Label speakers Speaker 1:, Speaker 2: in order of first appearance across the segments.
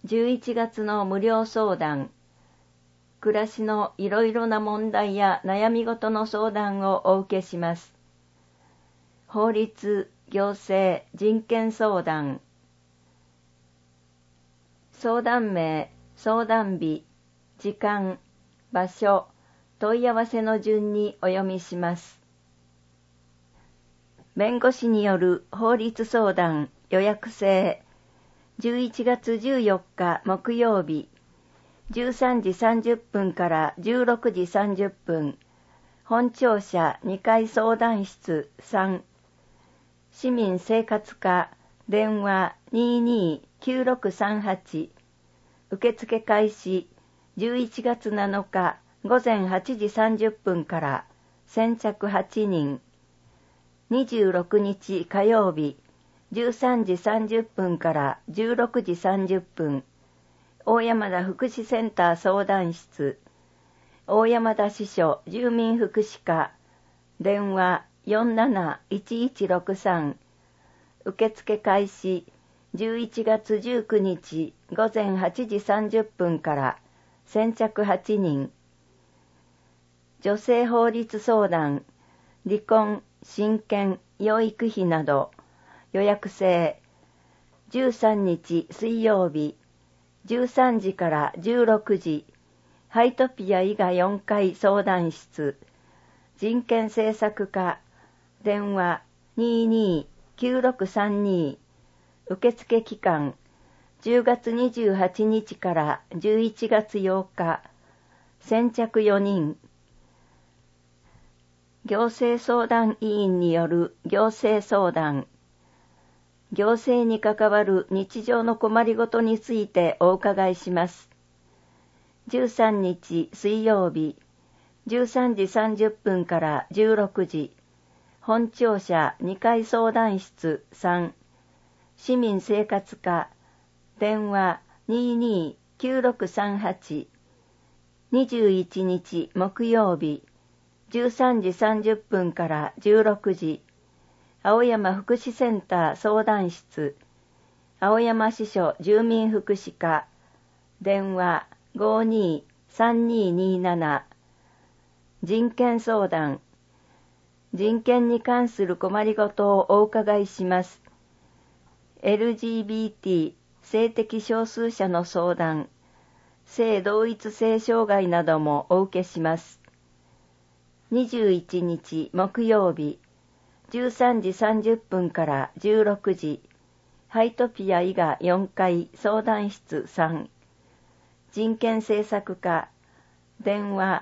Speaker 1: 11月の無料相談。暮らしのいろいろな問題や悩み事の相談をお受けします。法律、行政、人権相談。相談名、相談日、時間、場所、問い合わせの順にお読みします。弁護士による法律相談予約制。11月14日木曜日、13時30分から16時30分、本庁舎2階相談室3、市民生活課、電話229638、受付開始11月7日午前8時30分から先着8人、26日火曜日、13時30分から16時30分、大山田福祉センター相談室、大山田支所住民福祉課、電話471163、受付開始11月19日午前8時30分から先着8人、女性法律相談、離婚、親権、養育費など、予約制。13日水曜日、13時から16時、ハイトピア伊賀4階相談室、人権政策課、電話229632、受付期間、10月28日から11月8日、先着4人、行政相談委員による行政相談。行政に関わる日常の困りごとについてお伺いします。13日水曜日、13時30分から16時、本庁舎2階相談室3、市民生活課、電話229638、21日木曜日、13時30分から16時、青山福祉センター相談室、青山支所住民福祉課、電話523227、人権相談、人権に関する困りごとをお伺いします。LGBT 性的少数者の相談、性同一性障害などもお受けします。21日木曜日、13時30分から16時、ハイトピア伊賀4階相談室3、人権政策課、電話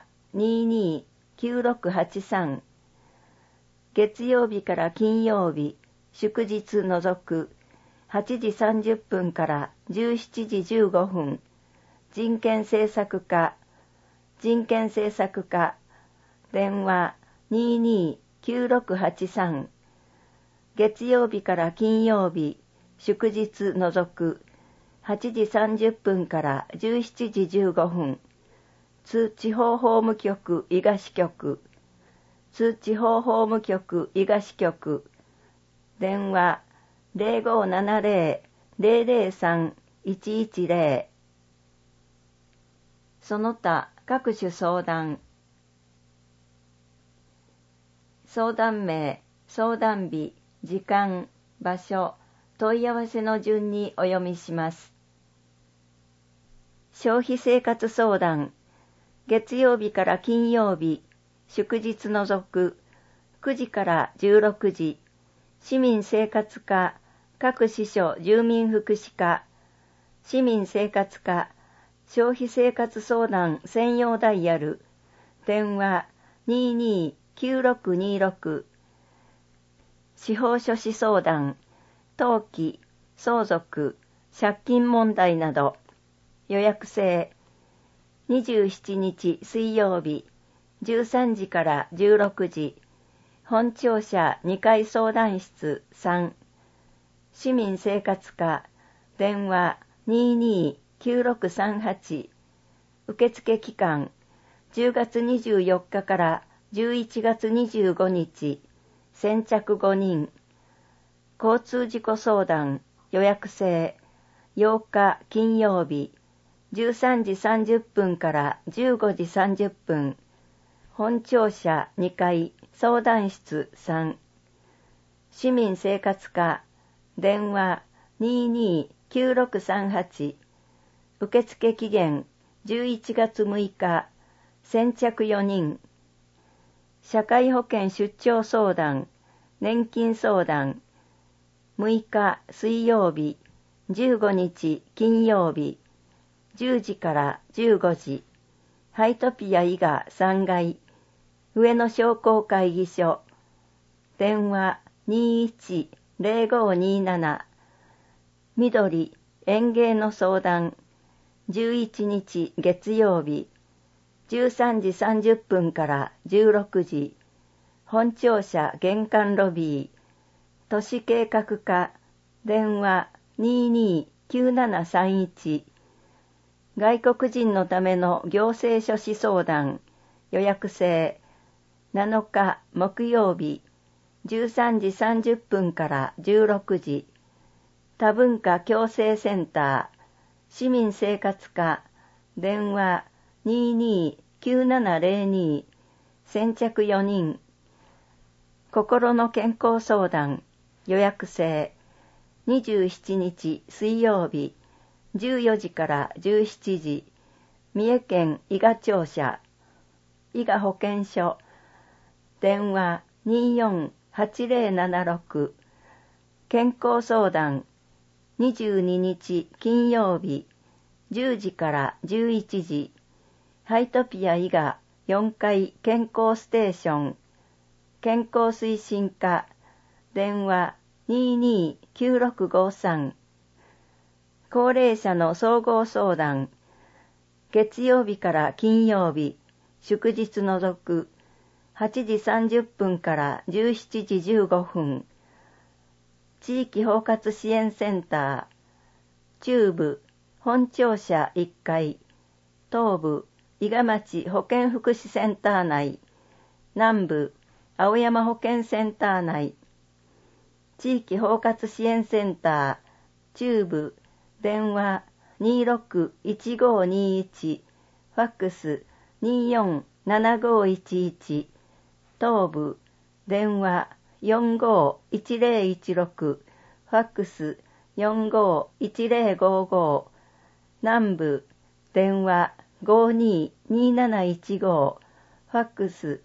Speaker 1: 229683、月曜日から金曜日、祝日除く、8時30分から17時15分、人権政策課、人権政策課、電話229683、月曜日から金曜日、祝日除く、8時30分から17時15分、津地方法務局伊賀支局、津地方法務局伊賀支局、電話0570-003-110、その他各種相談。相談名、相談日、時間、場所、問い合わせの順にお読みします。消費生活相談、月曜日から金曜日、祝日除く、9時から16時、市民生活課、各支所住民福祉課、市民生活課、消費生活相談専用ダイヤル、電話229626、司法書士相談、登記、相続、借金問題など、予約制。27日水曜日、13時から16時、本庁舎2階相談室3、市民生活課、電話229638、受付期間、10月24日から11月25日、先着5人、交通事故相談、予約制、 8日金曜日、13時30分から15時30分、本庁舎2階、相談室3、市民生活課、電話229638、受付期限11月6日、先着4人、社会保険出張相談、年金相談、6日水曜日、15日金曜日、10時から15時、ハイトピア伊賀3階、上野商工会議所、電話210527、緑園芸の相談、11日月曜日、13時30分から16時、本庁舎玄関ロビー、都市計画課、電話229731、外国人のための行政書士相談、予約制、7日木曜日、13時30分から16時、多文化共生センター、市民生活課、電話229702、先着4人、心の健康相談、予約制、27日水曜日、14時から17時、三重県伊賀庁舎、伊賀保健所、電話248076、健康相談、22日金曜日、10時から11時、ハイトピア伊賀4階健康ステーション、健康推進課、電話229653、高齢者の総合相談、月曜日から金曜日、祝日除く、8時30分から17時15分、地域包括支援センター、中部、本庁舎1階、東部、伊賀町保健福祉センター内、南部、青山保健センター内、地域包括支援センター、中部、電話261521、ファックス247511、東部、電話451016、ファックス451055、南部、電話522715、ファックス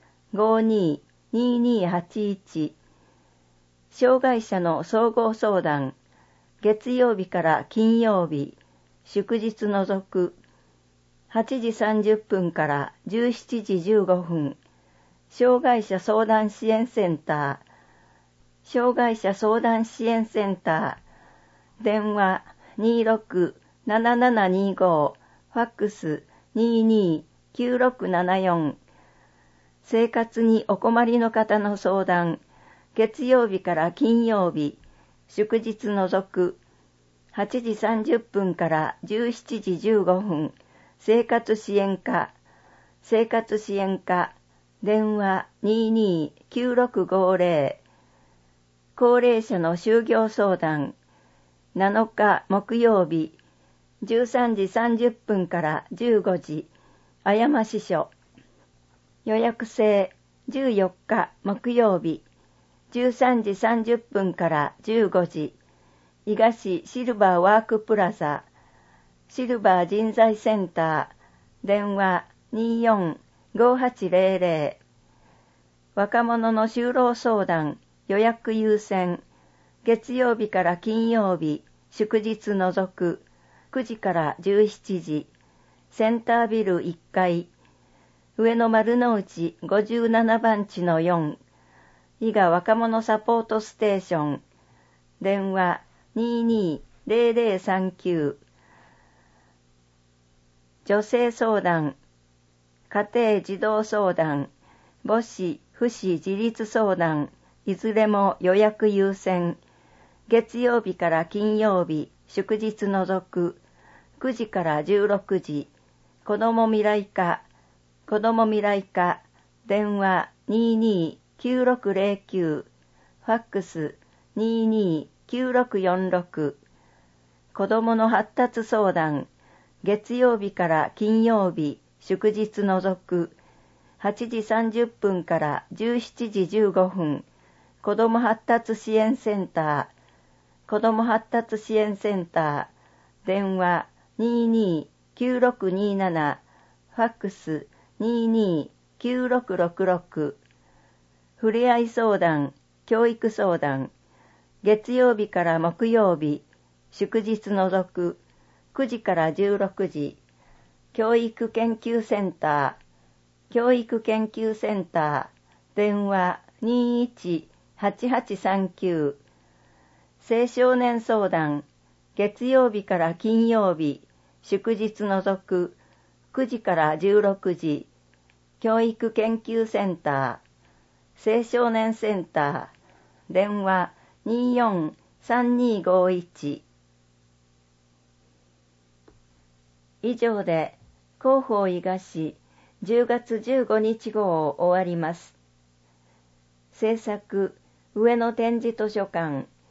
Speaker 1: 522281、障害者の総合相談、月曜日から金曜日、祝日除く、8時30分から17時15分、障害者相談支援センター、障害者相談支援センター、電話267725、ファックス229674、生活にお困りの方の相談、月曜日から金曜日、祝日除く、8時30分から17時15分、生活支援課、生活支援課、電話229650、高齢者の就業相談、7日木曜日、13時30分から15時、あやま支所、予約制、14日木曜日、13時30分から15時、伊賀市シルバーワークプラザ、シルバー人材センター、電話245800、若者の就労相談、予約優先、月曜日から金曜日、祝日除く、9時から17時、センタービル1階、上野丸の内57番地の4、伊賀若者サポートステーション、電話220039、女性相談、家庭児童相談、母子父子自立相談、いずれも予約優先、月曜日から金曜日、祝日除く、9時から16時、子ども未来課、子ども未来課、電話229609、ファックス229646、 子どもの発達相談、月曜日から金曜日、祝日除く、8時30分から17時15分、子ども発達支援センター、子ども発達支援センター、電話22-9627、ファックス22-9666、ふれあい相談、教育相談、月曜日から木曜日、祝日除く、9時から16時、教育研究センター、教育研究センター、電話21-8839、青少年相談、月曜日から金曜日、祝日除く、9時から16時、教育研究センター、青少年センター、電話24-3251。以上で広報伊賀市10月15日号を終わります。制作上野展示図書館